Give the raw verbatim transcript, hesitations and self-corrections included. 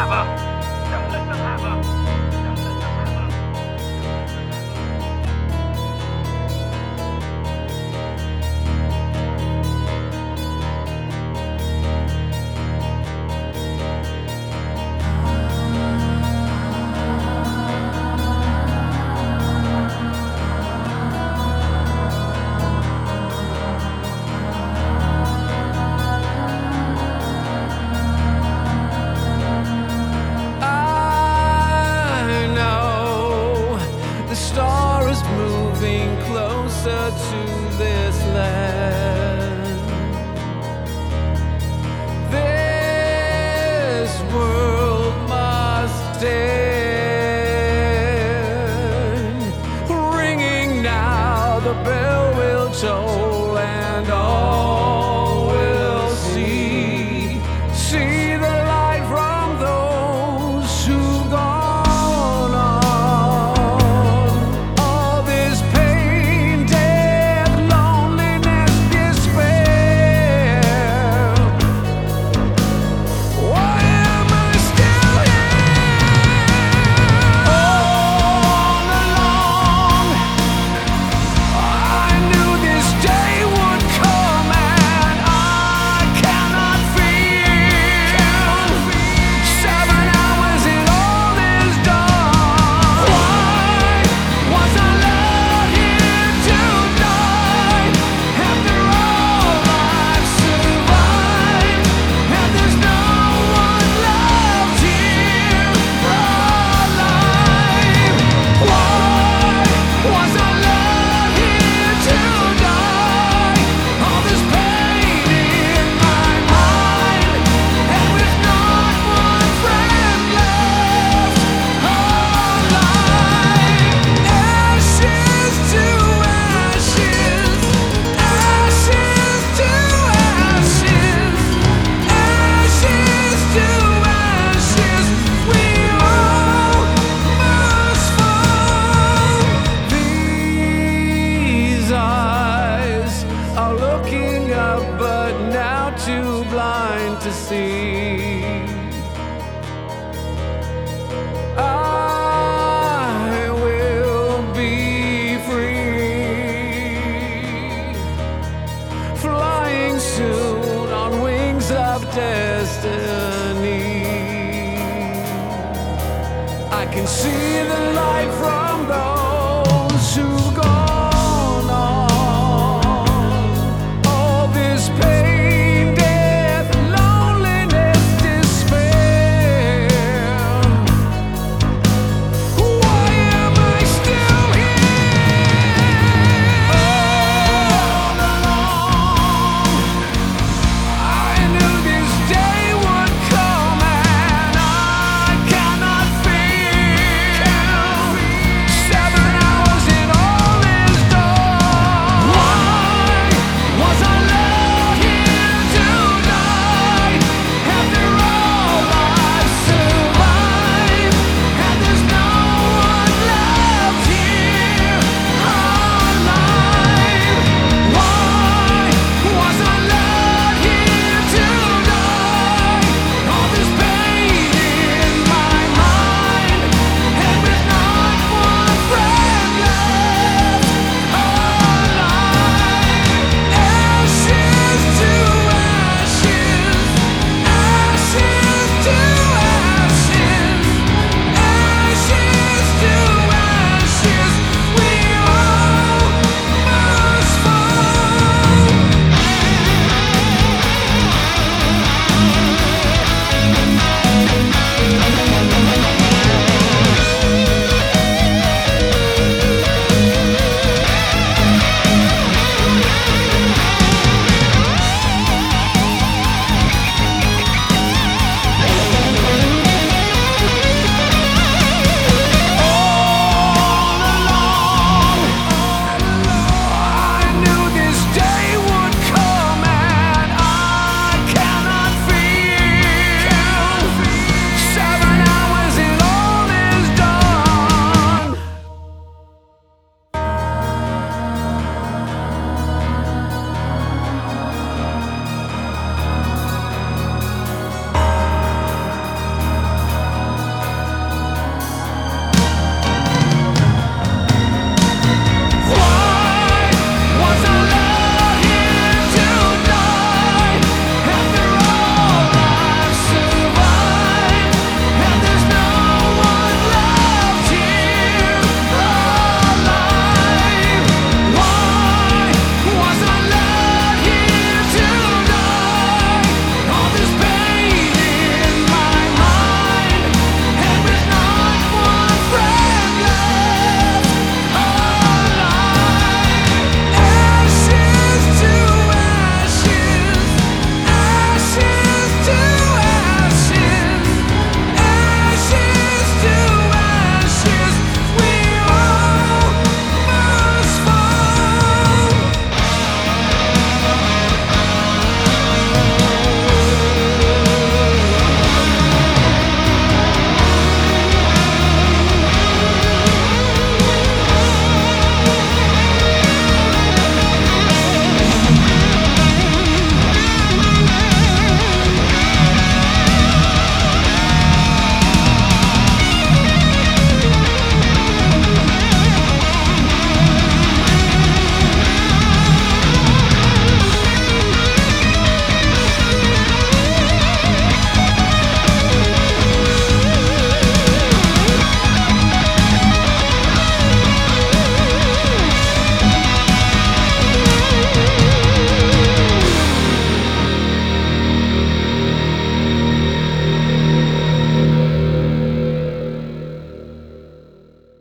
hammer. Don't let them hammer. Don't let them hammer. Closer to this land. This world must end. Ringing now, the bell will toll, and all will see, see the light from those who've gone on. All this pain, death, loneliness, despair. Why am I still here? All along, I knew this day would come, and I cannot feel. Seven hours and all is done. Why was I left here to die? After all I've survived, and there's no one left here alive. Why was I left here to die? All this pain in my mind, and with not one friend left alive. Ashes to ashes, ashes to ashes, ashes to ashes. We all must fall. These eyes are looking up, but now too blind to see. I will be free, flying soon on wings of destiny. I can see the light from the